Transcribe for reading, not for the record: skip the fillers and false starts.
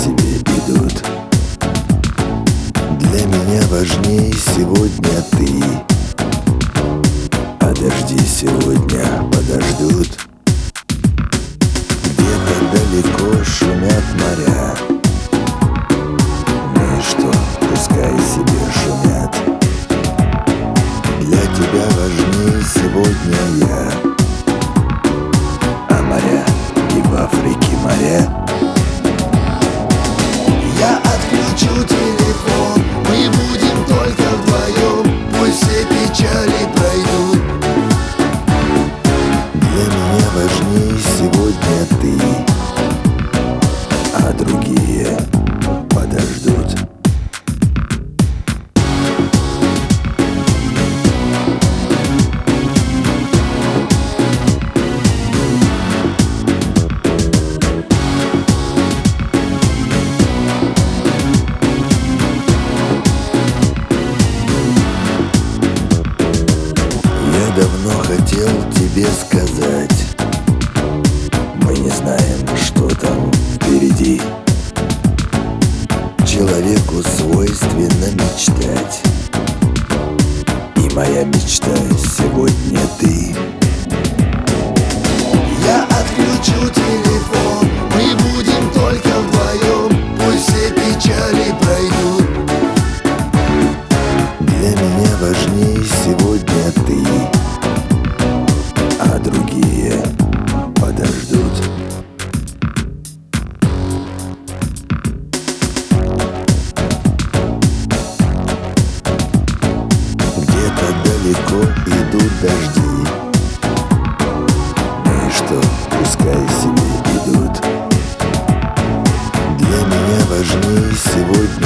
себе идут. Для меня важнее сегодня ты, а дожди сегодня подождут. Где-то далеко шумят моря, ну и что, пускай себе шумят. Для тебя важнее сегодня я, а моря и в Африке моря. Я отключу телефон, мы будем только вдвоем, пусть все печали пройдут. Для меня важнее сегодня ты, а другие подождут. Давно хотел тебе сказать, мы не знаем, что там впереди. Человеку свойственно мечтать, и моя мечта сегодня ты. Я отключу телефон, мы будем только вдвоем, пусть все печали пройдут. Для меня важнее сегодня ты, а другие подождут. Где-то далеко идут дожди, ну и что, пускай себе идут. Для меня важнее сегодня